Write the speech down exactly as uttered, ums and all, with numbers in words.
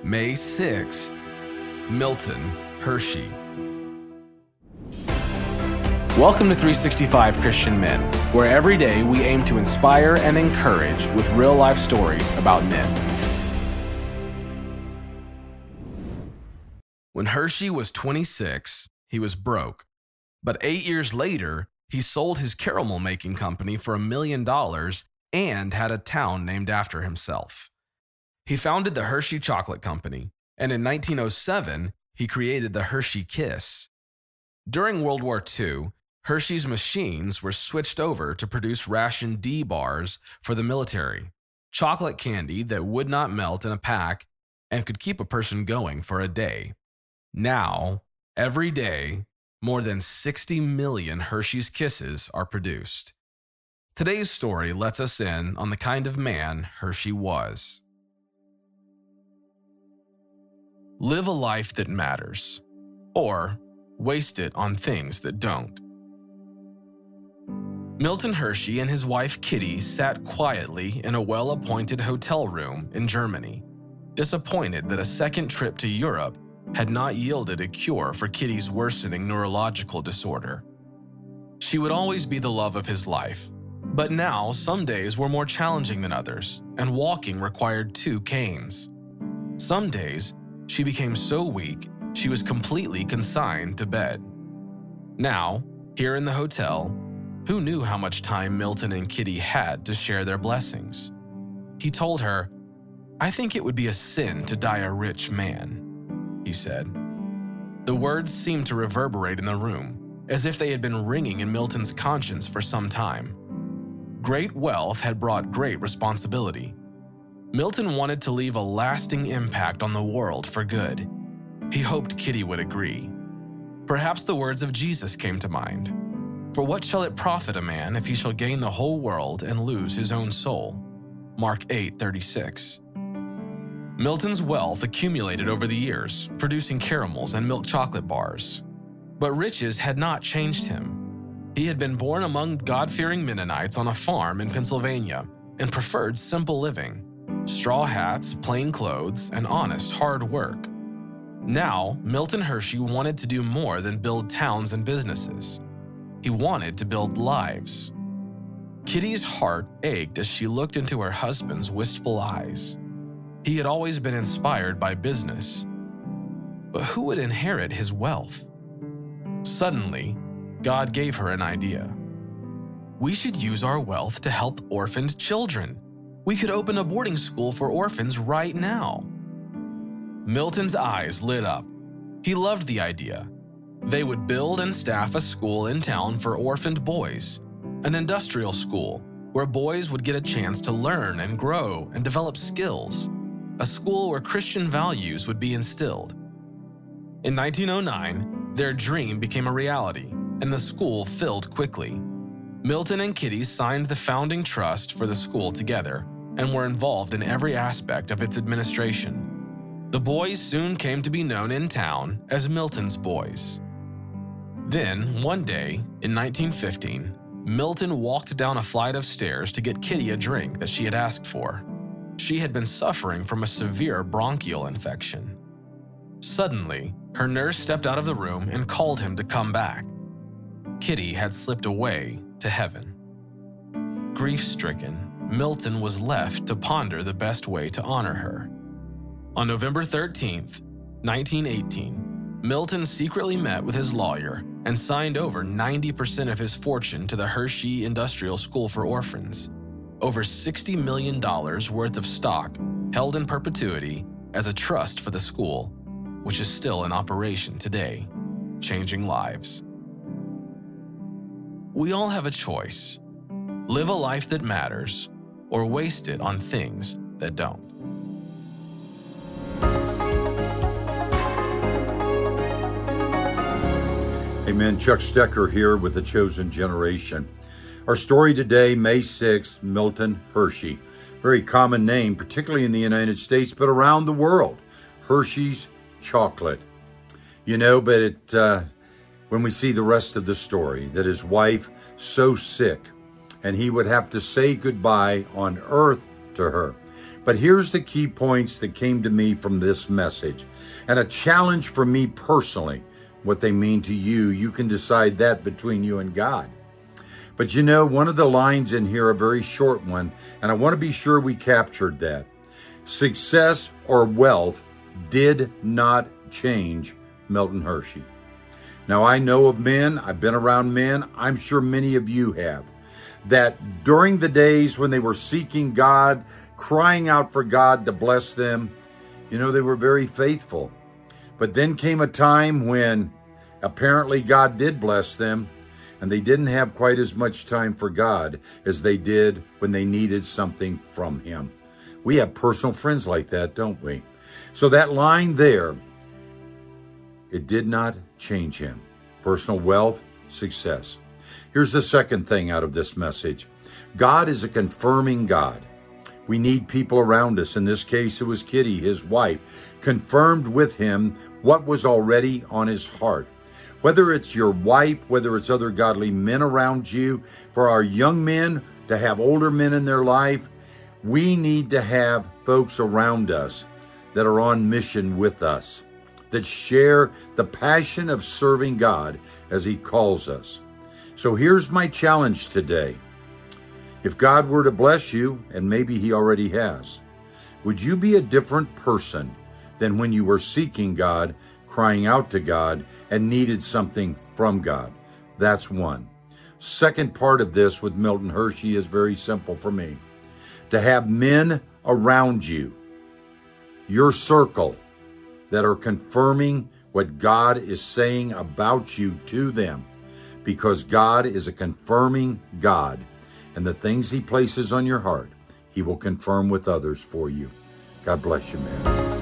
May sixth, Milton Hershey. Welcome to three sixty-five Christian Men, where every day we aim to inspire and encourage with real-life stories about men. When Hershey was twenty-six, he was broke. But eight years later, he sold his caramel-making company for a million dollars and had a town named after himself. He founded the Hershey Chocolate Company, and in nineteen oh seven, he created the Hershey Kiss. During World War Two, Hershey's machines were switched over to produce Ration D bars for the military, chocolate candy that would not melt in a pack and could keep a person going for a day. Now, every day, more than sixty million Hershey's Kisses are produced. Today's story lets us in on the kind of man Hershey was. Live a life that matters, or waste it on things that don't. Milton Hershey and his wife Kitty sat quietly in a well-appointed hotel room in Germany, disappointed that a second trip to Europe had not yielded a cure for Kitty's worsening neurological disorder. She would always be the love of his life, but now some days were more challenging than others, and walking required two canes. Some days, she became so weak she was completely consigned to bed. Now, here in the hotel, who knew how much time Milton and Kitty had to share their blessings? He told her, "I think it would be a sin to die a rich man," he said. The words seemed to reverberate in the room, as if they had been ringing in Milton's conscience for some time. Great wealth had brought great responsibility. Milton wanted to leave a lasting impact on the world for good. He hoped Kitty would agree. Perhaps the words of Jesus came to mind. "For what shall it profit a man if he shall gain the whole world and lose his own soul?" Mark eight thirty-six. Milton's wealth accumulated over the years, producing caramels and milk chocolate bars. But riches had not changed him. He had been born among God-fearing Mennonites on a farm in Pennsylvania and preferred simple living, straw hats, plain clothes, and honest, hard work. Now, Milton Hershey wanted to do more than build towns and businesses. He wanted to build lives. Kitty's heart ached as she looked into her husband's wistful eyes. He had always been inspired by business. But who would inherit his wealth? Suddenly, God gave her an idea. "We should use our wealth to help orphaned children. We could open a boarding school for orphans right now." Milton's eyes lit up. He loved the idea. They would build and staff a school in town for orphaned boys, an industrial school where boys would get a chance to learn and grow and develop skills, a school where Christian values would be instilled. In nineteen oh nine, their dream became a reality, and the school filled quickly. Milton and Kitty signed the founding trust for the school together and were involved in every aspect of its administration. The boys soon came to be known in town as Milton's boys. Then, one day, in nineteen fifteen, Milton walked down a flight of stairs to get Kitty a drink that she had asked for. She had been suffering from a severe bronchial infection. Suddenly, her nurse stepped out of the room and called him to come back. Kitty had slipped away to heaven. Grief-stricken, Milton was left to ponder the best way to honor her. On November thirteenth, nineteen eighteen, Milton secretly met with his lawyer and signed over ninety percent of his fortune to the Hershey Industrial School for Orphans, over sixty million dollars worth of stock held in perpetuity as a trust for the school, which is still in operation today, changing lives. We all have a choice: live a life that matters or waste it on things that don't. Amen. Chuck Stecker here with The Chosen Generation. Our story today, May sixth, Milton Hershey. Very common name, particularly in the United States, but around the world. Hershey's chocolate. You know, but it, uh, when we see the rest of the story, that his wife so sick, and he would have to say goodbye on earth to her. But here's the key points that came to me from this message, and a challenge for me personally. What they mean to you, you can decide that between you and God. But you know, one of the lines in here, a very short one, and I want to be sure we captured that. Success or wealth did not change Milton Hershey. Now, I know of men, I've been around men, I'm sure many of you have, that during the days when they were seeking God, crying out for God to bless them, you know, they were very faithful. But then came a time when apparently God did bless them, and they didn't have quite as much time for God as they did when they needed something from Him. We have personal friends like that, don't we? So that line there, it did not change him. Personal wealth, success. Here's the second thing out of this message. God is a confirming God. We need people around us. In this case, it was Kitty, his wife, confirmed with him what was already on his heart. Whether it's your wife, whether it's other godly men around you, for our young men to have older men in their life, we need to have folks around us that are on mission with us, that share the passion of serving God as He calls us. So here's my challenge today. If God were to bless you, and maybe He already has, would you be a different person than when you were seeking God, crying out to God, and needed something from God? That's one. Second part of this with Milton Hershey is very simple for me. To have men around you, your circle, that are confirming what God is saying about you to them, because God is a confirming God, and the things He places on your heart, He will confirm with others for you. God bless you, man.